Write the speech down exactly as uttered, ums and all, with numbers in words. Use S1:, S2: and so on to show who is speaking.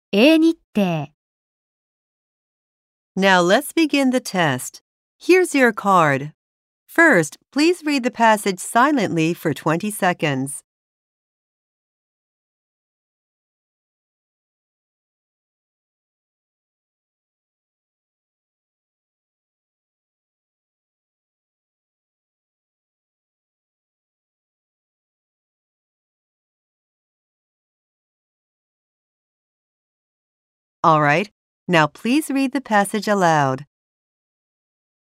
S1: 英日程
S2: Now let's begin the test. Here's your card. First, please read the passage silently for twenty seconds. All right, now please read the passage aloud.